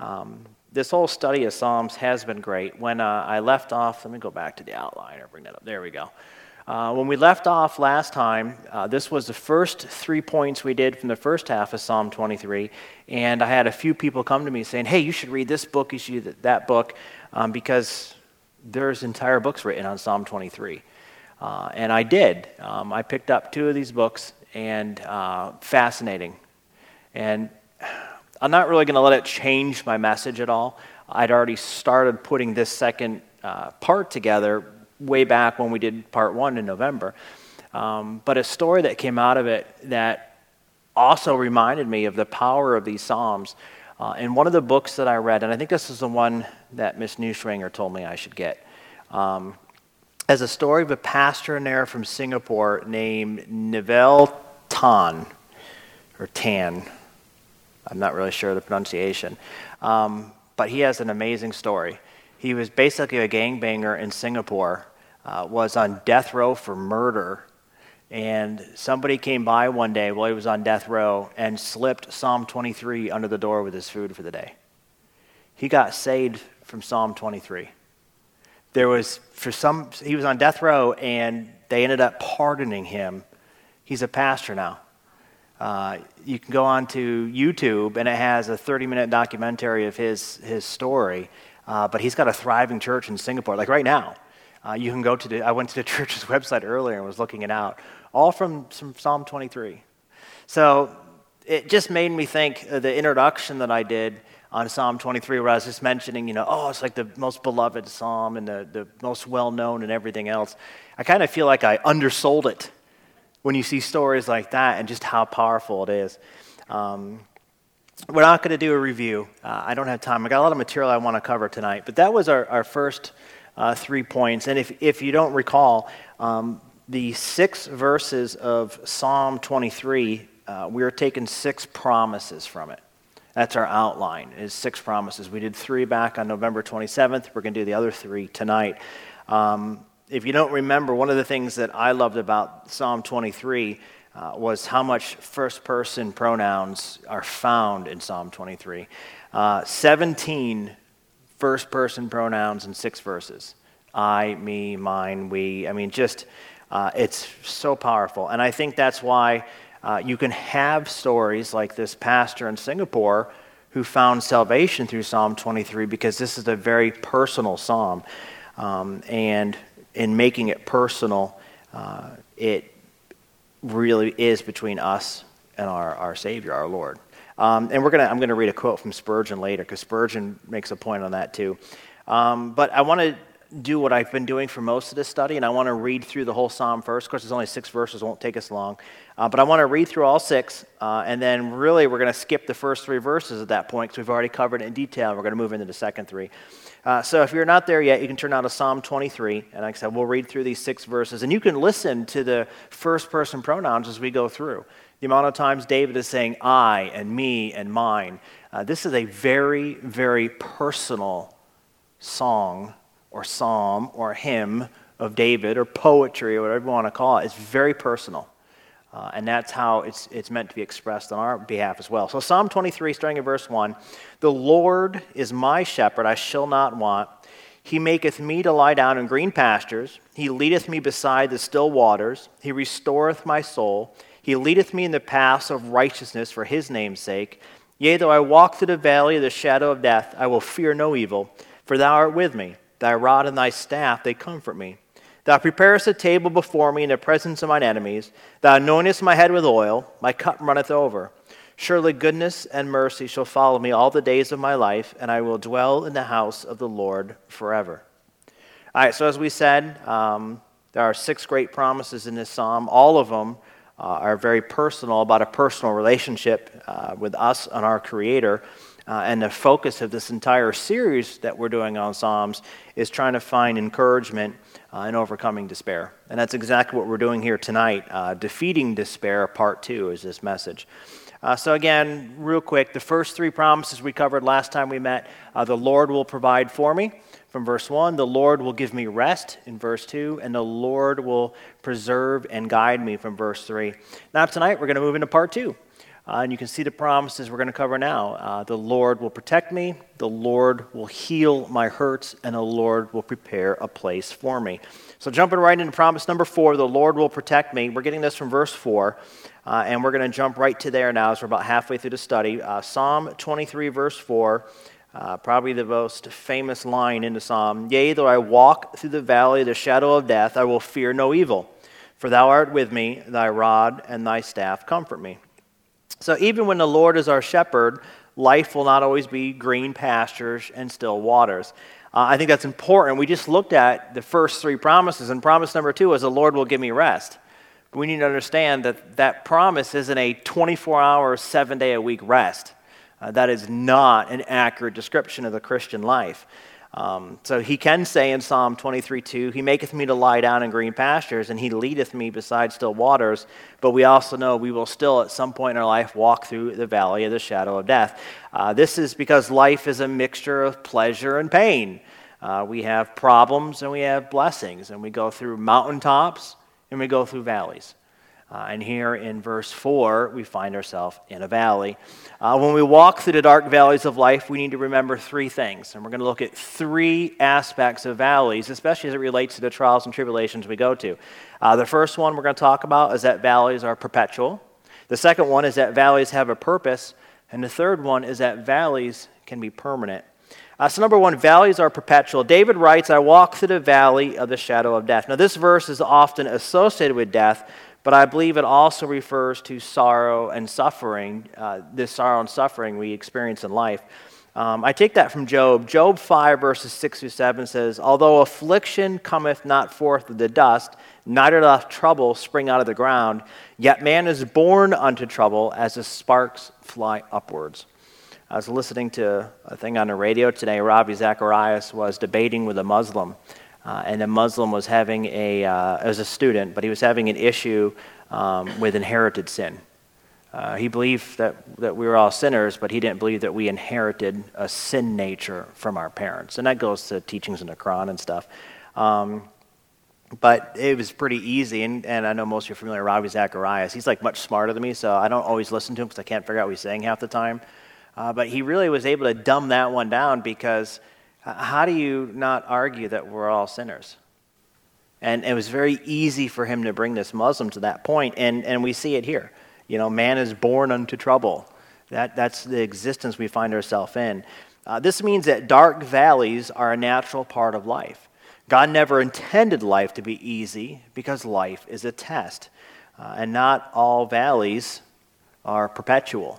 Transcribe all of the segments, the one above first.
This whole study of Psalms has been great. When I left off, let me go back to the outline or bring that up. There we go. When we left off last time, this was the first 3 points we did from the first half of Psalm 23, and I had a few people come to me saying, hey, you should read this book, you should read that book, because there's entire books written on Psalm 23. And I did. I picked up 2 of these books, and fascinating. And I'm not really going to let it change my message at all. I'd already started putting this second part together way back when we did part 1 in November. But a story that came out of it that also reminded me of the power of these Psalms. In one of the books that I read, and I think this is the one that Miss Neuschwanger told me I should get, as a story of a pastor in there from Singapore named Neville Tan, or Tan. I'm not really sure of the pronunciation. But he has an amazing story. He was basically a gangbanger in Singapore, was on death row for murder, and somebody came by one day while he was on death row and slipped Psalm 23 under the door with his food for the day. He got saved from Psalm 23. He was on death row, and they ended up pardoning him. He's a pastor now. You can go on to YouTube, and it has a 30-minute documentary of his story. But he's got a thriving church in Singapore, like right now. You can go to I went to the church's website earlier and was looking it out, all from Psalm 23. So it just made me think of the introduction that I did on Psalm 23, where I was just mentioning, it's like the most beloved psalm and the most well-known and everything else. I kind of feel like I undersold it when you see stories like that and just how powerful it is. We're not going to do a review. I don't have time. I got a lot of material I want to cover tonight. But that was our first 3 points. And if you don't recall, the 6 verses of Psalm 23, we are taking 6 promises from it. That's our outline, is 6 promises. We did 3 back on November 27th. We're going to do the other 3 tonight. If you don't remember, one of the things that I loved about Psalm 23 was how much first-person pronouns are found in Psalm 23. 17 first-person pronouns in 6 verses. I, me, mine, we. It's so powerful. And I think that's why you can have stories like this pastor in Singapore who found salvation through Psalm 23, because this is a very personal psalm. And in making it personal, it really is between us and our Savior, our Lord. And I'm going to read a quote from Spurgeon later, because Spurgeon makes a point on that too. But I want to do what I've been doing for most of this study, and I want to read through the whole psalm first. Of course, there's only 6 verses, it won't take us long. But I want to read through all 6, and then really we're going to skip the first 3 verses at that point, because we've already covered it in detail, and we're going to move into the second 3. So if you're not there yet, you can turn out to Psalm 23, and like I said, we'll read through these 6 verses, and you can listen to the first-person pronouns as we go through. The amount of times David is saying I and me and mine. This is a very, very personal song or psalm or hymn of David or poetry or whatever you want to call it. It's very personal. And that's how it's meant to be expressed on our behalf as well. So Psalm 23, starting in verse 1, "The Lord is my shepherd, I shall not want. He maketh me to lie down in green pastures. He leadeth me beside the still waters. He restoreth my soul. He leadeth me in the paths of righteousness for his name's sake. Yea, though I walk through the valley of the shadow of death, I will fear no evil, for thou art with me. Thy rod and thy staff, they comfort me. Thou preparest a table before me in the presence of mine enemies. Thou anointest my head with oil. My cup runneth over. Surely goodness and mercy shall follow me all the days of my life, and I will dwell in the house of the Lord forever." All right, so as we said, there are 6 great promises in this psalm. All of them are very personal, about a personal relationship with us and our Creator. And the focus of this entire series that we're doing on Psalms is trying to find encouragement in overcoming despair. And that's exactly what we're doing here tonight. Defeating Despair, part 2 is this message. So again, real quick, the first 3 promises we covered last time we met. The Lord will provide for me, from verse 1. The Lord will give me rest, in verse 2. And the Lord will preserve and guide me, from verse 3. Now tonight we're going to move into part 2. And you can see the promises we're going to cover now. The Lord will protect me, the Lord will heal my hurts, and the Lord will prepare a place for me. So jumping right into promise number 4, the Lord will protect me. We're getting this from verse 4, and we're going to jump right to there now as we're about halfway through the study. Psalm 23, verse 4, probably the most famous line in the psalm. Yea, though I walk through the valley of the shadow of death, I will fear no evil. For thou art with me, thy rod and thy staff comfort me. So even when the Lord is our shepherd, life will not always be green pastures and still waters. I think that's important. We just looked at the first 3 promises, and promise number 2 is the Lord will give me rest. But we need to understand that that promise isn't a 24-hour, 7-day-a-week rest. That is not an accurate description of the Christian life. So he can say in Psalm 23:2, he maketh me to lie down in green pastures, and he leadeth me beside still waters. But we also know we will still at some point in our life walk through the valley of the shadow of death. This is because life is a mixture of pleasure and pain. We have problems and we have blessings, and we go through mountaintops and we go through valleys. And here in verse 4, we find ourselves in a valley. When we walk through the dark valleys of life, we need to remember 3 things. And we're going to look at 3 aspects of valleys, especially as it relates to the trials and tribulations we go to. The first one we're going to talk about is that valleys are perpetual. The second one is that valleys have a purpose. And the third one is that valleys can be permanent. So number 1, valleys are perpetual. David writes, I walk through the valley of the shadow of death. Now this verse is often associated with death, but I believe it also refers to sorrow and suffering, this sorrow and suffering we experience in life. I take that from Job. Job 5, verses 6 through 7 says, Although affliction cometh not forth of the dust, neither doth trouble spring out of the ground, yet man is born unto trouble as the sparks fly upwards. I was listening to a thing on the radio today. Ravi Zacharias was debating with a Muslim. And the Muslim was having as a student, but he was having an issue with inherited sin. He believed that we were all sinners, but he didn't believe that we inherited a sin nature from our parents. And that goes to teachings in the Quran and stuff. But it was pretty easy, and I know most of you are familiar with Ravi Zacharias. He's like much smarter than me, so I don't always listen to him because I can't figure out what he's saying half the time. But he really was able to dumb that one down because how do you not argue that we're all sinners? And it was very easy for him to bring this Muslim to that point, and we see it here. You know, man is born unto trouble. That's the existence we find ourselves in. This means that dark valleys are a natural part of life. God never intended life to be easy because life is a test. And not all valleys are perpetual.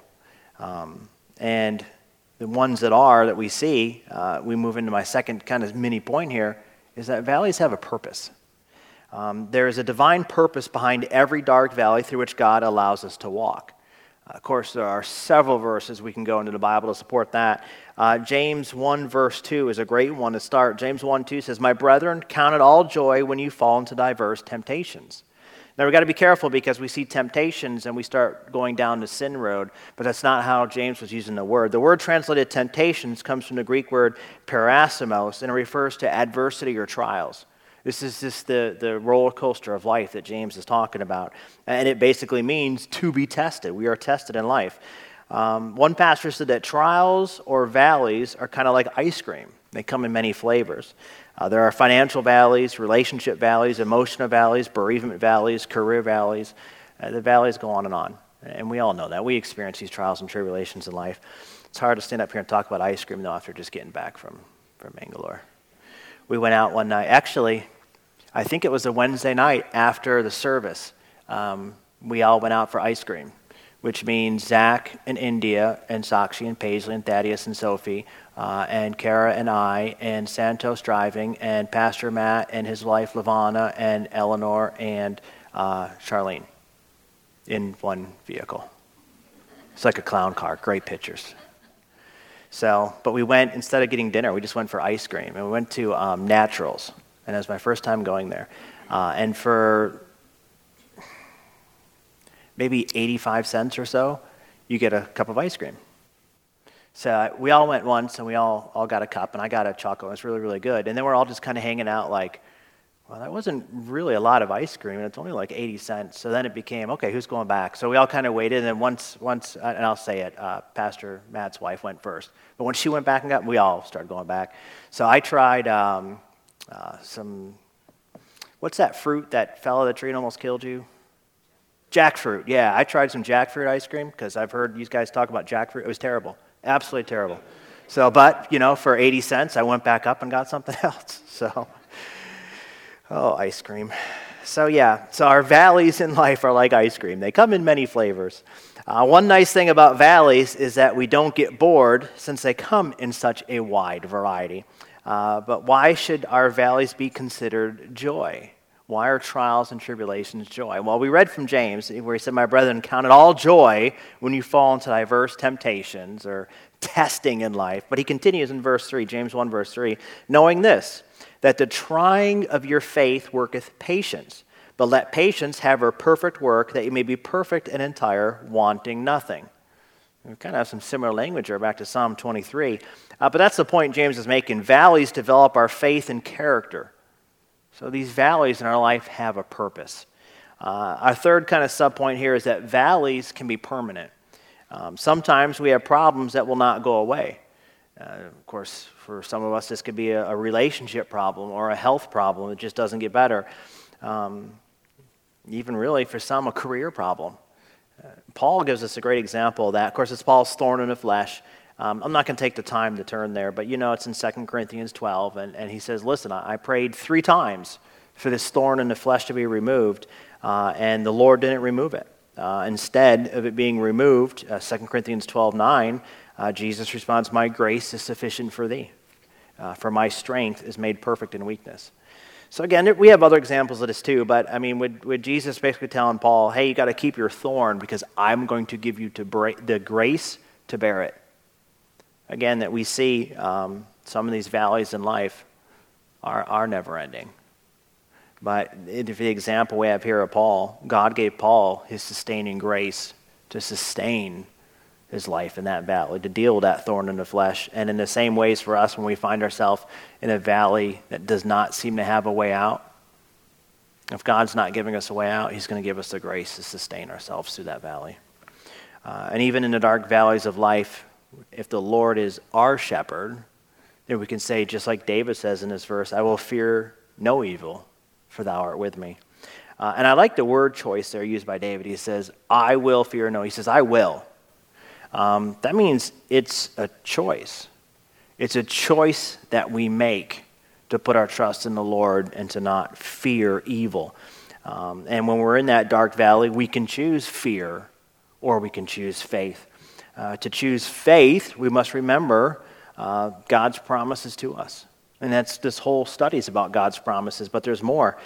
And the ones that we see, we move into my second kind of mini point here, is that valleys have a purpose. There is a divine purpose behind every dark valley through which God allows us to walk. Of course, there are several verses we can go into the Bible to support that. James 1 verse 2 is a great one to start. James 1:2 says, My brethren, count it all joy when you fall into diverse temptations. Now, we've got to be careful because we see temptations and we start going down the sin road, but that's not how James was using the word. The word translated temptations comes from the Greek word parasimos, and it refers to adversity or trials. This is just the roller coaster of life that James is talking about, and it basically means to be tested. We are tested in life. One pastor said that trials or valleys are kind of like ice cream. They come in many flavors. There are financial valleys, relationship valleys, emotional valleys, bereavement valleys, career valleys. The valleys go on. And we all know that. We experience these trials and tribulations in life. It's hard to stand up here and talk about ice cream, though, after just getting back from Bangalore. We went out one night. Actually, I think it was a Wednesday night after the service. We all went out for ice cream, which means Zach and India and Sakshi and Paisley and Thaddeus and Sophie and Kara and I and Santos driving and Pastor Matt and his wife Lavana and Eleanor and Charlene in one vehicle. It's like a clown car, great pictures. But we went, instead of getting dinner, we just went for ice cream. And we went to Naturals, and it was my first time going there. And for maybe 85 cents or so, you get a cup of ice cream. So we all went once, and we all got a cup, and I got a chocolate. It was really, really good. And then we're all just kind of hanging out like, Well, that wasn't really a lot of ice cream, and it's only like 80 cents. So then it became, okay, who's going back? So we all kind of waited, and then once, and I'll say it, Pastor Matt's wife went first. But when she went back and we all started going back. So I tried what's that fruit that fell out of the tree and almost killed you? Jackfruit, yeah. I tried some jackfruit ice cream because I've heard you guys talk about jackfruit. It was terrible, absolutely terrible. So, but, for 80 cents, I went back up and got something else. So, ice cream. So our valleys in life are like ice cream. They come in many flavors. One nice thing about valleys is that we don't get bored since they come in such a wide variety. But why should our valleys be considered joy? Why are trials and tribulations joy? Well, we read from James where he said, "My brethren, count it all joy when you fall into diverse temptations or testing in life." But he continues in verse 3, James 1, verse 3, "Knowing this, that the trying of your faith worketh patience. But let patience have her perfect work, that you may be perfect and entire, wanting nothing." We kind of have some similar language here back to Psalm 23. But that's the point James is making. Valleys develop our faith and character. So these valleys in our life have a purpose. Our third kind of subpoint here is that valleys can be permanent. Sometimes we have problems that will not go away. Of course, for some of us, this could be a relationship problem or a health problem that just doesn't get better. Even really, for some, a career problem. Paul gives us a great example of that. Of course, it's Paul's thorn in the flesh. I'm not going to take the time to turn there, but it's in 2 Corinthians 12, and he says, listen, I prayed 3 times for this thorn in the flesh to be removed, and the Lord didn't remove it. Instead of it being removed, 2 Corinthians 12:9, Jesus responds, "My grace is sufficient for thee, for my strength is made perfect in weakness." So again, we have other examples of this too, but with Jesus basically telling Paul, hey, you got to keep your thorn because I'm going to give you the grace to bear it. Again, that we see some of these valleys in life are never ending. But the example we have here of Paul, God gave Paul his sustaining grace to sustain his life in that valley, to deal with that thorn in the flesh. And in the same ways for us, when we find ourselves in a valley that does not seem to have a way out, if God's not giving us a way out, he's going to give us the grace to sustain ourselves through that valley. And even in the dark valleys of life, if the Lord is our shepherd, then we can say, just like David says in this verse, "I will fear no evil, for thou art with me." And I like the word choice there used by David. He says, "I will fear no." He says, "I will." That means it's a choice. It's a choice that we make to put our trust in the Lord and to not fear evil. And when we're in that dark valley, we can choose fear or we can choose faith. To choose faith, we must remember God's promises to us. And this whole study is about God's promises, but there's more.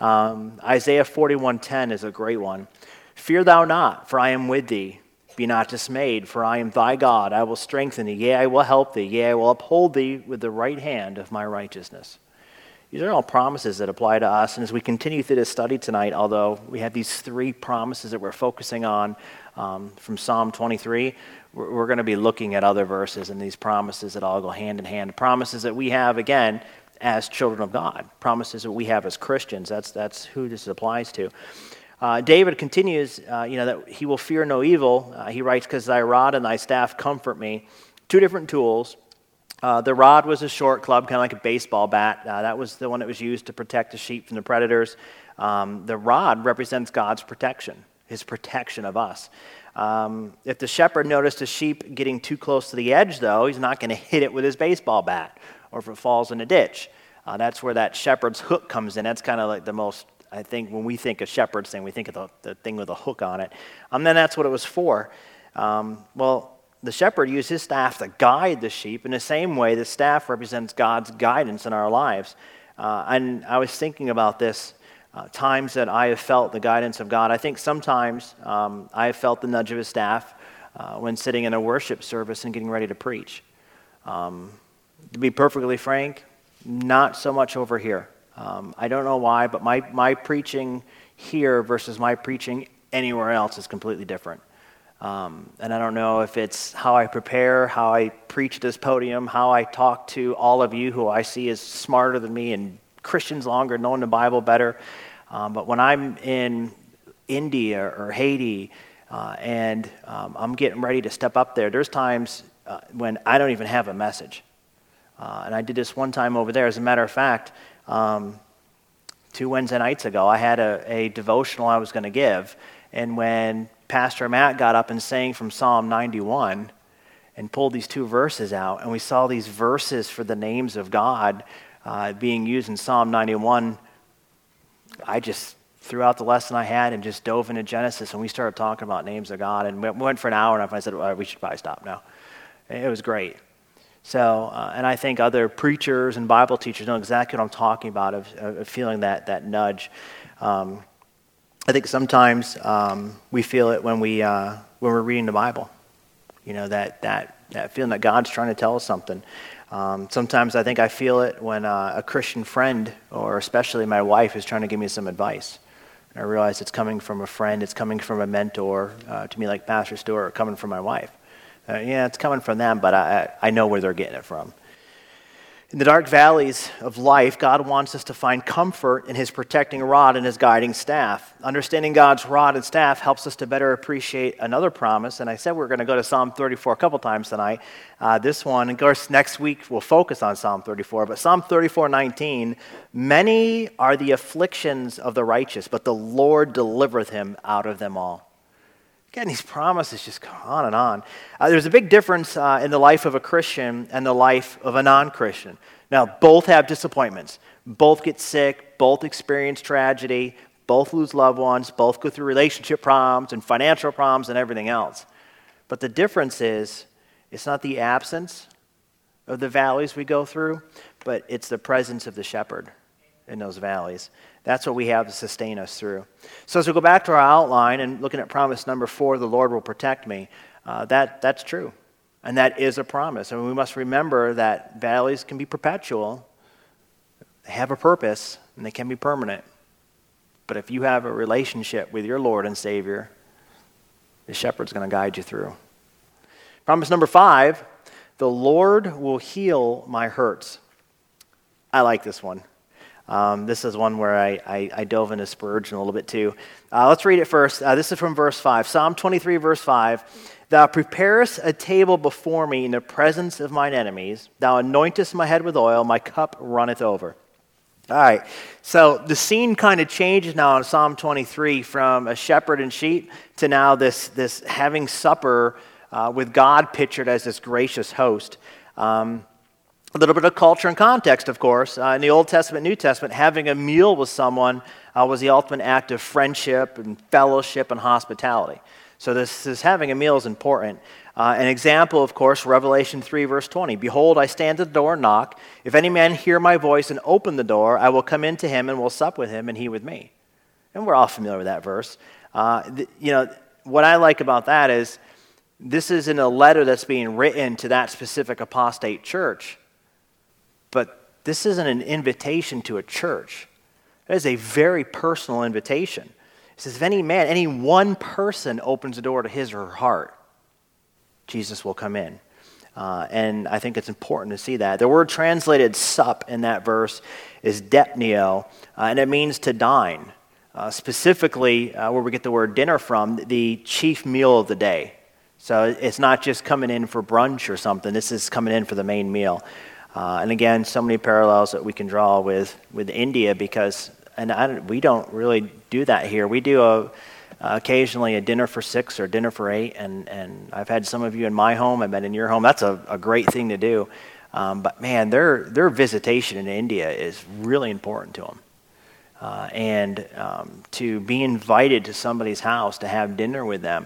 Isaiah 41:10 is a great one. "Fear thou not, for I am with thee. Be not dismayed, for I am thy God. I will strengthen thee. Yea, I will help thee. Yea, I will uphold thee with the right hand of my righteousness." These are all promises that apply to us. And as we continue through this study tonight, although we have these 3 promises that we're focusing on from Psalm 23, we're going to be looking at other verses and these promises that all go hand in hand. Promises that we have, again, as children of God. Promises that we have as Christians. That's who this applies to. David continues, that he will fear no evil. He writes, "Because thy rod and thy staff comfort me." 2 different tools. The rod was a short club, kind of like a baseball bat. That was the one that was used to protect the sheep from the predators. The rod represents God's protection, his protection of us. If the shepherd noticed a sheep getting too close to the edge, though, he's not going to hit it with his baseball bat, or if it falls in a ditch. That's where that shepherd's hook comes in. That's kind of like the most, I think, when we think of shepherd's thing, we think of the thing with a hook on it. And then that's what it was for. The shepherd used his staff to guide the sheep. In the same way, the staff represents God's guidance in our lives. And I was thinking about this, times that I have felt the guidance of God. I think sometimes I have felt the nudge of his staff when sitting in a worship service and getting ready to preach. To be perfectly frank, not so much over here. I don't know why, but my preaching here versus my preaching anywhere else is completely different. And I don't know if it's how I prepare, how I preach at this podium, how I talk to all of you who I see as smarter than me and Christians longer, knowing the Bible better. But when I'm in India or Haiti and I'm getting ready to step up there, there's times when I don't even have a message. And I did this one time over there. As a matter of fact, 2 Wednesday nights ago, I had a devotional I was going to give. And when Pastor Matt got up and sang from Psalm 91 and pulled these 2 verses out, and we saw these verses for the names of God being used in Psalm 91, I just threw out the lesson I had and just dove into Genesis, and we started talking about names of God. And we went for an hour, and I said, well, we should probably stop now. It was great. So, and I think other preachers and Bible teachers know exactly what I'm talking about, of feeling that nudge. I think sometimes we feel it when we're reading the Bible. You know, that feeling that God's trying to tell us something. Sometimes I think I feel it when a Christian friend, or especially my wife, is trying to give me some advice. And I realize it's coming from a friend, it's coming from a mentor, to me like Pastor Stewart, or coming from my wife. Yeah, it's coming from them, but I know where they're getting it from. In the dark valleys of life, God wants us to find comfort in his protecting rod and his guiding staff. Understanding God's rod and staff helps us to better appreciate another promise. And I said we're going to go to Psalm 34 a couple times tonight. This one, of course, next week we'll focus on Psalm 34. But Psalm 34:19, many are the afflictions of the righteous, but the Lord delivereth him out of them all. Again, these promises just go on and on. There's a big difference in the life of a Christian and the life of a non-Christian. Now, both have disappointments. Both get sick. Both experience tragedy. Both lose loved ones. Both go through relationship problems and financial problems and everything else. But the difference is, it's not the absence of the valleys we go through, but it's the presence of the shepherd in those valleys. That's what we have to sustain us through. So as we go back to our outline and looking at promise number 4, the Lord will protect me, that's true. And that is a promise. And we must remember that valleys can be perpetual. They have a purpose, and they can be permanent. But if you have a relationship with your Lord and Savior, the shepherd's going to guide you through. Promise number 5, the Lord will heal my hurts. I like this one. This is one where I dove into Spurgeon a little bit too. Let's read it first. This is from verse 5. Psalm 23, verse 5. Thou preparest a table before me in the presence of mine enemies. Thou anointest my head with oil. My cup runneth over. All right. So the scene kind of changes now in Psalm 23 from a shepherd and sheep to now this having supper with God pictured as this gracious host. A little bit of culture and context, of course. In the Old Testament, New Testament, having a meal with someone was the ultimate act of friendship and fellowship and hospitality. So this having a meal is important. An example, of course, Revelation 3, verse 20. Behold, I stand at the door and knock. If any man hear my voice and open the door, I will come into him and will sup with him and he with me. And we're all familiar with that verse. What I like about that is this isn't a letter that's being written to that specific apostate church. But this isn't an invitation to a church. It is a very personal invitation. It says, if any one person opens the door to his or her heart, Jesus will come in. And I think it's important to see that. The word translated sup in that verse is depneo, and it means to dine. Specifically, where we get the word dinner from, the chief meal of the day. So it's not just coming in for brunch or something. This is coming in for the main meal. And again, so many parallels that we can draw with India because, we don't really do that here. We do occasionally a dinner for 6 or dinner for 8, and I've had some of you in my home, I've been in your home. That's a great thing to do. But man, their visitation in India is really important to them. And to be invited to somebody's house to have dinner with them,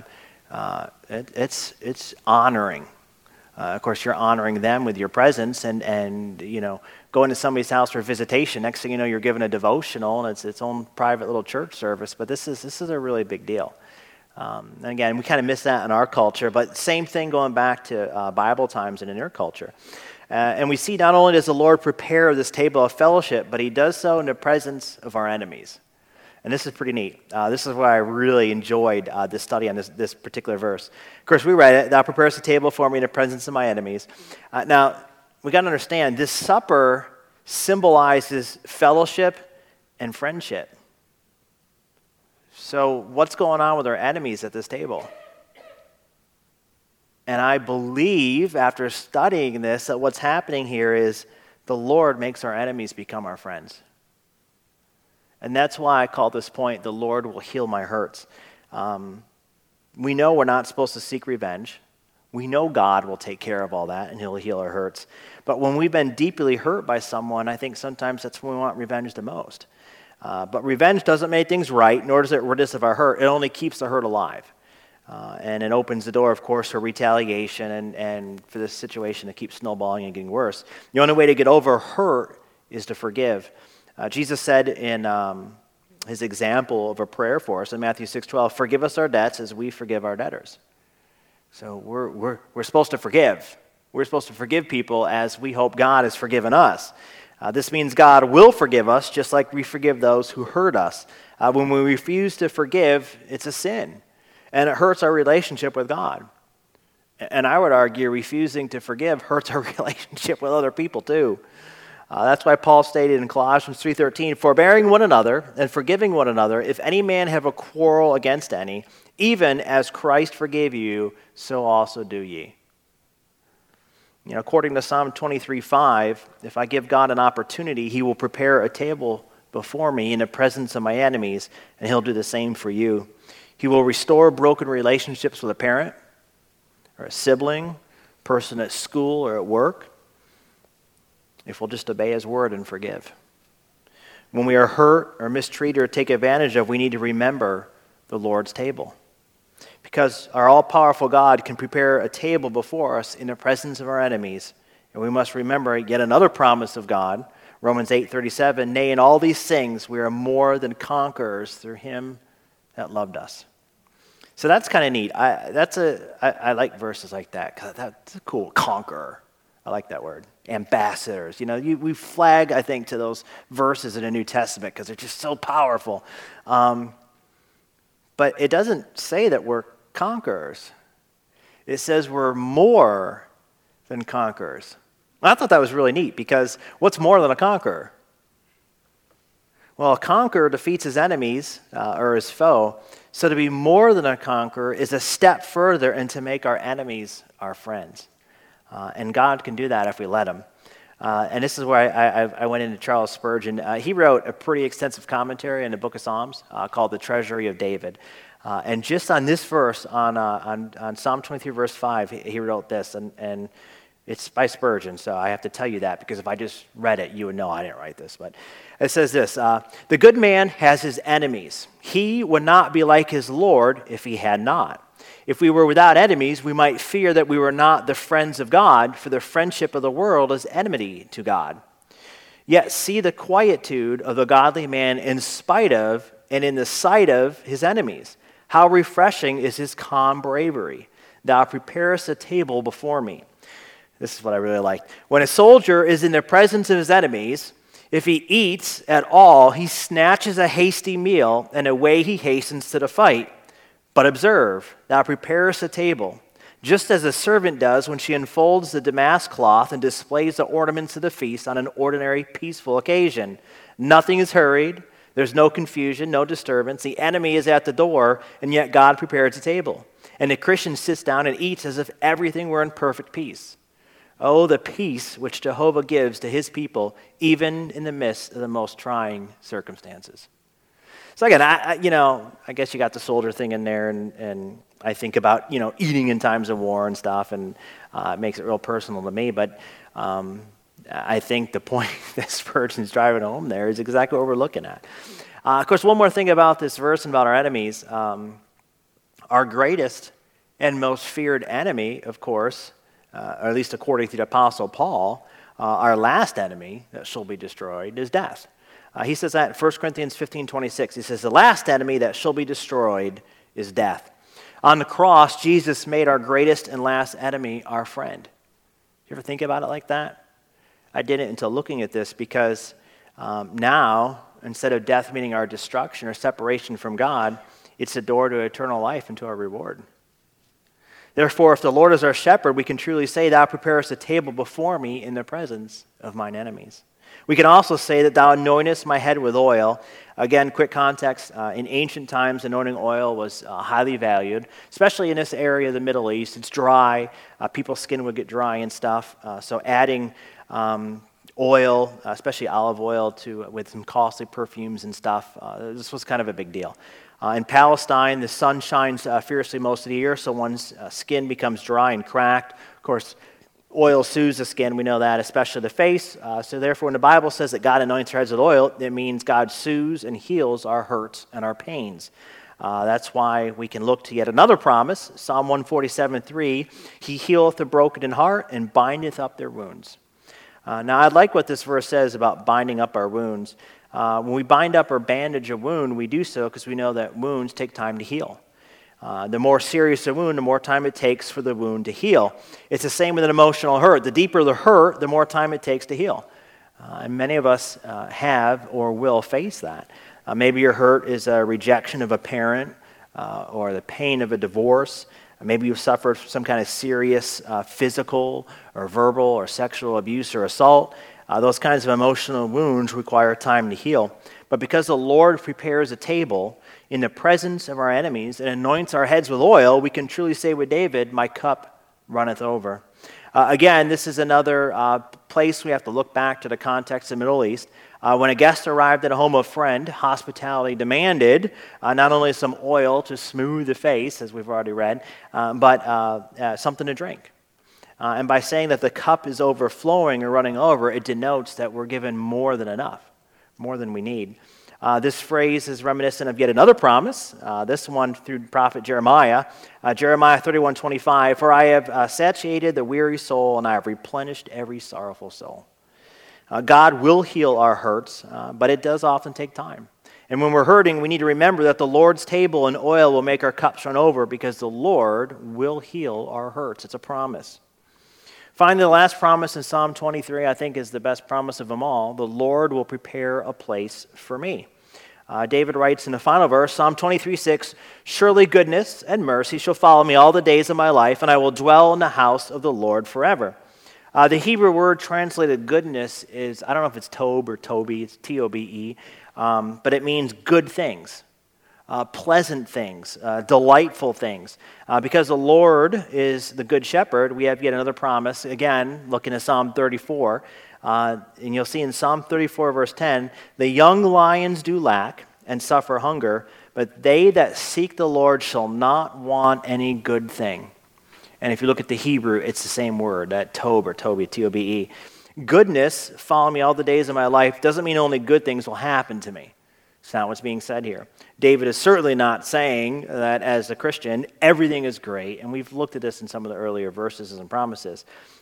it's honoring. Of course, you're honoring them with your presence and going to somebody's house for visitation. Next thing you know, you're given a devotional, and it's its own private little church service. But this is a really big deal. And again, we kind of miss that in our culture, but same thing going back to Bible times and in their culture. And we see not only does the Lord prepare this table of fellowship, but he does so in the presence of our enemies. And this is pretty neat. This is why I really enjoyed this study on this particular verse. Of course, we read it, thou preparest a table for me in the presence of my enemies. Now, we got to understand, this supper symbolizes fellowship and friendship. So what's going on with our enemies at this table? And I believe, after studying this, that what's happening here is the Lord makes our enemies become our friends. And that's why I call this point, the Lord will heal my hurts. We know we're not supposed to seek revenge. We know God will take care of all that, and he'll heal our hurts. But when we've been deeply hurt by someone, I think sometimes that's when we want revenge the most. But revenge doesn't make things right, nor does it rid us of our hurt. It only keeps the hurt alive. And it opens the door, of course, for retaliation and for this situation to keep snowballing and getting worse. The only way to get over hurt is to forgive. Jesus said in his example of a prayer for us in Matthew 6:12, "Forgive us our debts as we forgive our debtors." So we're supposed to forgive. We're supposed to forgive people as we hope God has forgiven us. This means God will forgive us just like we forgive those who hurt us. When we refuse to forgive, it's a sin. And it hurts our relationship with God. And I would argue refusing to forgive hurts our relationship with other people too. That's why Paul stated in Colossians 3:13, "Forbearing one another and forgiving one another, if any man have a quarrel against any, even as Christ forgave you, so also do ye." You know, according to Psalm 23:5, if I give God an opportunity, he will prepare a table before me in the presence of my enemies, and he'll do the same for you. He will restore broken relationships with a parent or a sibling, person at school or at work, if we'll just obey his word and forgive. When we are hurt or mistreated or taken advantage of, we need to remember the Lord's table. Because our all-powerful God can prepare a table before us in the presence of our enemies. And we must remember yet another promise of God, Romans 8:37, "Nay, in all these things we are more than conquerors through him that loved us." So that's kind of neat. I like verses like that, because that's cool. Conqueror. I like that word. Ambassadors. You know, we flag, I think, to those verses in the New Testament because they're just so powerful. But it doesn't say that we're conquerors. It says we're more than conquerors. I thought that was really neat, because what's more than a conqueror? Well, a conqueror defeats his enemies or his foe. So to be more than a conqueror is a step further and to make our enemies our friends. And God can do that if we let him. And this is where I went into Charles Spurgeon. He wrote a pretty extensive commentary in the book of Psalms called The Treasury of David. And just on this verse, on Psalm 23, verse 5, he wrote this. And it's by Spurgeon, so I have to tell you that, because if I just read it, you would know I didn't write this. But it says this, "The good man has his enemies. He would not be like his Lord if he had not. If we were without enemies, we might fear that we were not the friends of God, for the friendship of the world is enmity to God. Yet see the quietude of the godly man in spite of and in the sight of his enemies. How refreshing is his calm bravery. Thou preparest a table before me." This is what I really like. "When a soldier is in the presence of his enemies, if he eats at all, he snatches a hasty meal, and away he hastens to the fight. But observe, thou preparest a table, just as a servant does when she unfolds the damask cloth and displays the ornaments of the feast on an ordinary peaceful occasion. Nothing is hurried, there's no confusion, no disturbance. The enemy is at the door, and yet God prepares a table. And the Christian sits down and eats as if everything were in perfect peace. Oh, the peace which Jehovah gives to his people, even in the midst of the most trying circumstances." So again, I guess you got the soldier thing in there, and I think about, eating in times of war and stuff, and it makes it real personal to me. But I think the point that Spurgeon's driving home there is exactly what we're looking at. Of course, one more thing about this verse and about our enemies. Our greatest and most feared enemy, of course, or at least according to the Apostle Paul, our last enemy that shall be destroyed is death. He says that in 1 Corinthians 15:26. He says, "The last enemy that shall be destroyed is death." On the cross, Jesus made our greatest and last enemy our friend. You ever think about it like that? I didn't until looking at this, because now, instead of death meaning our destruction or separation from God, it's a door to eternal life and to our reward. Therefore, if the Lord is our shepherd, we can truly say, "Thou preparest a table before me in the presence of mine enemies." We can also say that thou anointest my head with oil. Again, quick context, in ancient times, anointing oil was highly valued, especially in this area of the Middle East. It's dry. People's skin would get dry and stuff. So adding oil, especially olive oil, with some costly perfumes and stuff, this was kind of a big deal. In Palestine, the sun shines fiercely most of the year, so one's skin becomes dry and cracked. Of course, oil soothes the skin, we know that, especially the face. So therefore, when the Bible says that God anoints our heads with oil, it means God soothes and heals our hurts and our pains. That's why we can look to yet another promise, Psalm 147:3, He healeth the broken in heart and bindeth up their wounds. Now, I like what this verse says about binding up our wounds. When we bind up or bandage a wound, we do so because we know that wounds take time to heal. The more serious the wound, the more time it takes for the wound to heal. It's the same with an emotional hurt. The deeper the hurt, the more time it takes to heal. And many of us have or will face that. Maybe your hurt is a rejection of a parent or the pain of a divorce. Maybe you've suffered some kind of serious physical or verbal or sexual abuse or assault. Those kinds of emotional wounds require time to heal. But because the Lord prepares a table in the presence of our enemies and anoints our heads with oil, we can truly say with David, my cup runneth over. Again, this is another place we have to look back to the context of the Middle East. When a guest arrived at a home of a friend, hospitality demanded not only some oil to smooth the face, as we've already read, but something to drink. And by saying that the cup is overflowing or running over, it denotes that we're given more than enough, more than we need. This phrase is reminiscent of yet another promise, this one through the prophet Jeremiah. Jeremiah 31:25, for I have satiated the weary soul, and I have replenished every sorrowful soul. God will heal our hurts, but it does often take time. And when we're hurting, we need to remember that the Lord's table and oil will make our cups run over because the Lord will heal our hurts. It's a promise. Finally, the last promise in Psalm 23, I think, is the best promise of them all. The Lord will prepare a place for me. David writes in the final verse, Psalm 23:6, surely goodness and mercy shall follow me all the days of my life, and I will dwell in the house of the Lord forever. The Hebrew word translated goodness is, I don't know if it's tob or toby, it's T-O-B-E, but it means good things. Pleasant things, delightful things. Because the Lord is the good shepherd, we have yet another promise. Again, looking at Psalm 34, and you'll see in Psalm 34, verse 10, the young lions do lack and suffer hunger, but they that seek the Lord shall not want any good thing. And if you look at the Hebrew, it's the same word, that tob or toby, T-O-B-E. Goodness, follow me all the days of my life, doesn't mean only good things will happen to me. It's not what's being said here. David is certainly not saying that as a Christian, everything is great, and we've looked at this in some of the earlier verses and promises.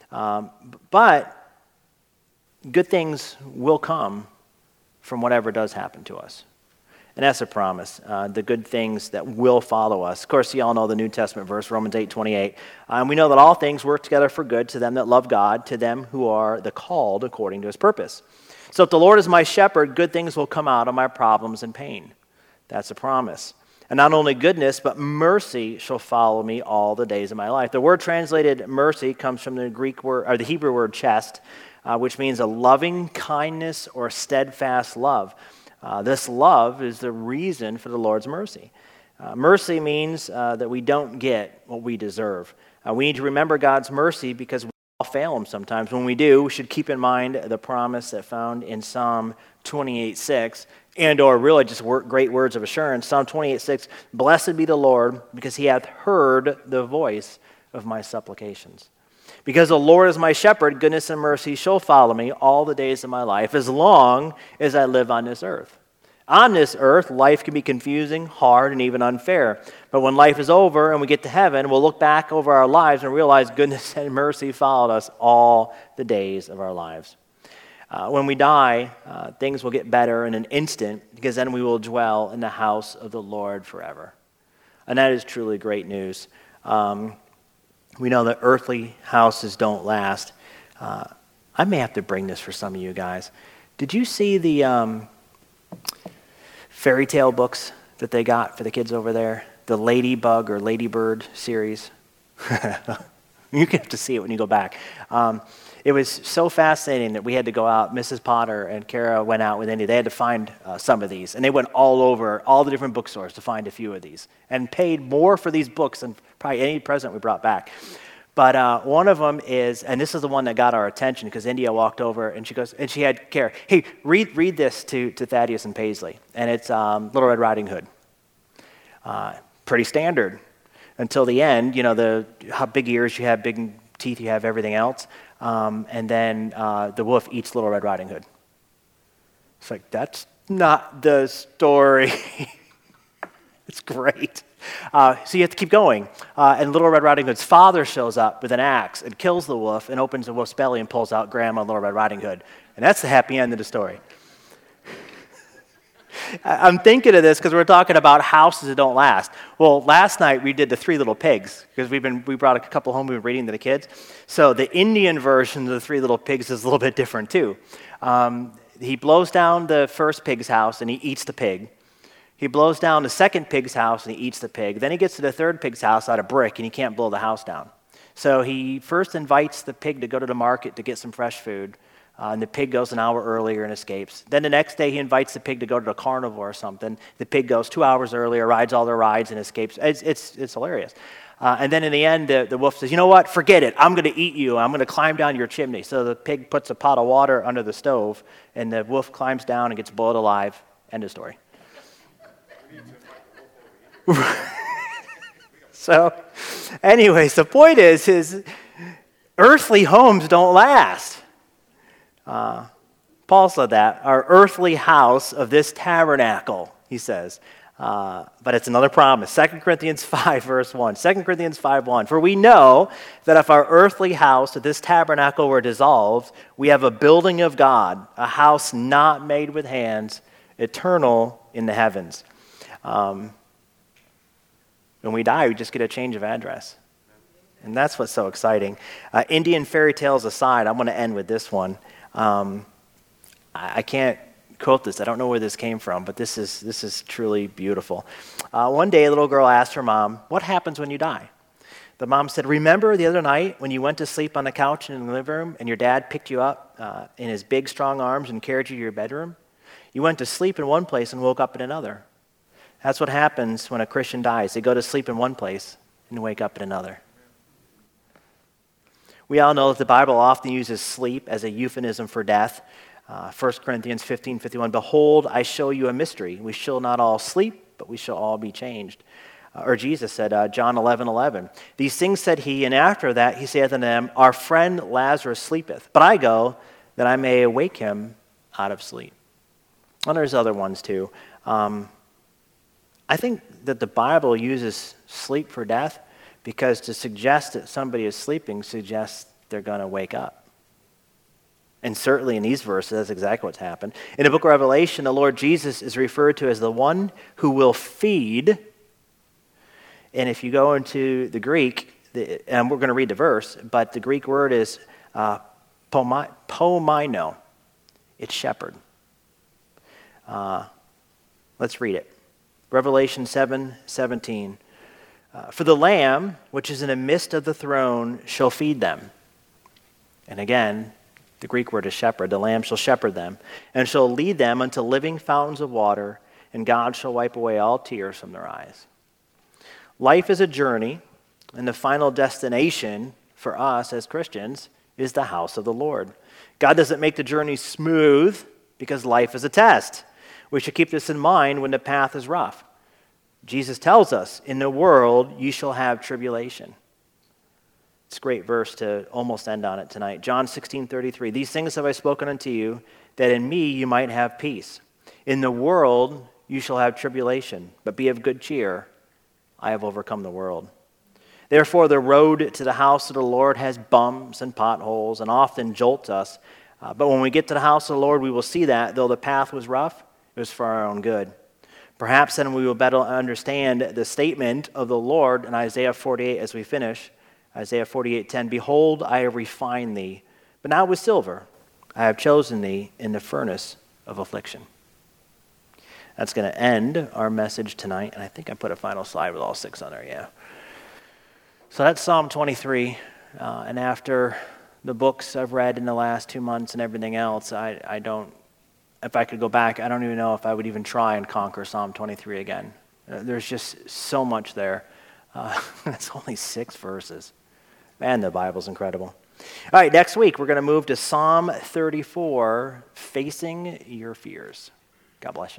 But good things will come from whatever does happen to us. And that's a promise, the good things that will follow us. Of course, you all know the New Testament verse, Romans 8:28. And we know that all things work together for good to them that love God, to them who are the called according to his purpose. So if the Lord is my shepherd, good things will come out of my problems and pain. That's a promise. And not only goodness, but mercy shall follow me all the days of my life. The word translated mercy comes from the Greek word, or the Hebrew word chest, which means a loving kindness or steadfast love. This love is the reason for the Lord's mercy. Mercy means that we don't get what we deserve. We need to remember God's mercy because we all fail him sometimes. When we do, we should keep in mind the promise that found in Psalm 28:6, and or really just great words of assurance. Psalm 28:6, blessed be the Lord, because he hath heard the voice of my supplications. Because the Lord is my shepherd, goodness and mercy shall follow me all the days of my life, as long as I live on this earth. On this earth, life can be confusing, hard, and even unfair. But when life is over and we get to heaven, we'll look back over our lives and realize goodness and mercy followed us all the days of our lives. When we die, things will get better in an instant, because then we will dwell in the house of the Lord forever. And that is truly great news. We know that earthly houses don't last. I may have to bring this for some of you guys. Did you see the fairy tale books that they got for the kids over there? The Ladybug or Ladybird series? You have to see it when you go back. it was so fascinating that we had to go out. Mrs. Potter and Kara went out with Indy. They had to find some of these, and they went all over all the different bookstores to find a few of these, and paid more for these books than probably any present we brought back. But one of them is, and this is the one that got our attention, because India walked over and she goes, and she had Kara, hey, read this to Thaddeus and Paisley, and it's Little Red Riding Hood. Pretty standard until the end. You know, how big ears you have, big teeth you have, everything else, and then the wolf eats Little Red Riding Hood. It's like, that's not the story. It's great. So you have to keep going. And Little Red Riding Hood's father shows up with an axe and kills the wolf and opens the wolf's belly and pulls out Grandma Little Red Riding Hood. And that's the happy end of the story. I'm thinking of this because we're talking about houses that don't last. Well, last night we did the Three Little Pigs because we brought a couple home we've been reading to the kids. So the Indian version of the Three Little Pigs is a little bit different too. He blows down the first pig's house and he eats the pig. He blows down the second pig's house and he eats the pig. Then he gets to the third pig's house out of brick and he can't blow the house down. So he first invites the pig to go to the market to get some fresh food. And the pig goes an hour earlier and escapes. Then the next day he invites the pig to go to the carnival or something. The pig goes 2 hours earlier, rides all the rides and escapes. It's hilarious. And then in the end, the wolf says, you know what, forget it. I'm going to eat you. I'm going to climb down your chimney. So the pig puts a pot of water under the stove and the wolf climbs down and gets boiled alive. End of story. So, anyways, the point is earthly homes don't last. Paul said that, our earthly house of this tabernacle, he says. But it's another promise. 2 Corinthians 5, verse 1. 2 Corinthians 5:1. For we know that if our earthly house of this tabernacle were dissolved, we have a building of God, a house not made with hands, eternal in the heavens. When we die, we just get a change of address. And that's what's so exciting. Indian fairy tales aside, I'm going to end with this one. I can't quote this. I don't know where this came from, but this is truly beautiful. One day, a little girl asked her mom, what happens when you die? The mom said, remember the other night when you went to sleep on the couch in the living room and your dad picked you up in his big, strong arms and carried you to your bedroom? You went to sleep in one place and woke up in another. That's what happens when a Christian dies. They go to sleep in one place and wake up in another. We all know that the Bible often uses sleep as a euphemism for death. 1 Corinthians 15:51, behold, I show you a mystery. We shall not all sleep, but we shall all be changed. Or Jesus said, John 11:11, these things said he, and after that he saith unto them, our friend Lazarus sleepeth, but I go that I may awake him out of sleep. And there's other ones too. I think that the Bible uses sleep for death because to suggest that somebody is sleeping suggests they're going to wake up. And certainly in these verses, that's exactly what's happened. In the book of Revelation, the Lord Jesus is referred to as the one who will feed. And if you go into the Greek, and we're going to read the verse, but the Greek word is pomino. It's shepherd. Let's read it. Revelation 7:17. For the Lamb, which is in the midst of the throne, shall feed them. And again, the Greek word is shepherd. The Lamb shall shepherd them, and shall lead them unto living fountains of water, and God shall wipe away all tears from their eyes. Life is a journey, and the final destination for us as Christians is the house of the Lord. God doesn't make the journey smooth because life is a test. We should keep this in mind when the path is rough. Jesus tells us, in the world you shall have tribulation. It's a great verse to almost end on it tonight. John 16:33, these things have I spoken unto you, that in me you might have peace. In the world you shall have tribulation, but be of good cheer. I have overcome the world. Therefore the road to the house of the Lord has bumps and potholes and often jolts us. But when we get to the house of the Lord, we will see that, though the path was rough, it was for our own good. Perhaps then we will better understand the statement of the Lord in Isaiah 48 as we finish. Isaiah 48:10, behold, I have refined thee, but not with silver. I have chosen thee in the furnace of affliction. That's going to end our message tonight. And I think I put a final slide with all 6 on there, yeah. So that's Psalm 23. And after the books I've read in the last 2 months and everything else, I don't, if I could go back, I don't even know if I would even try and conquer Psalm 23 again. There's just so much there. It's only 6 verses. Man, the Bible's incredible. All right, next week we're going to move to Psalm 34, Facing Your Fears. God bless you.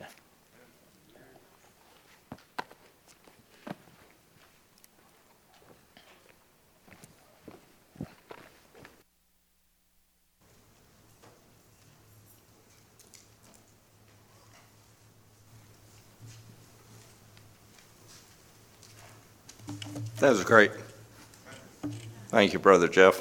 That was great. Thank you, Brother Jeff.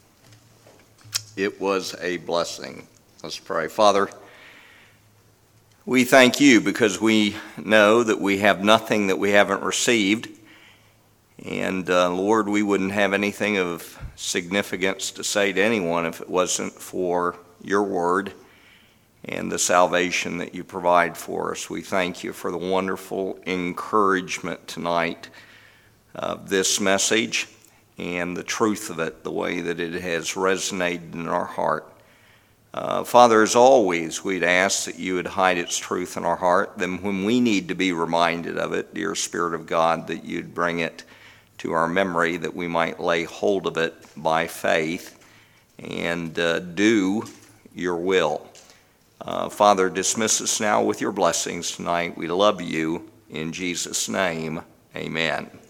It was a blessing. Let's pray. Father, we thank you because we know that we have nothing that we haven't received. And Lord, we wouldn't have anything of significance to say to anyone if it wasn't for your word and the salvation that you provide for us. We thank you for the wonderful encouragement tonight of this message and the truth of it, the way that it has resonated in our heart. Father, as always, we'd ask that you would hide its truth in our heart. Then when we need to be reminded of it, dear Spirit of God, that you'd bring it to our memory, that we might lay hold of it by faith and do your will. Father, dismiss us now with your blessings tonight. We love you. In Jesus' name, amen.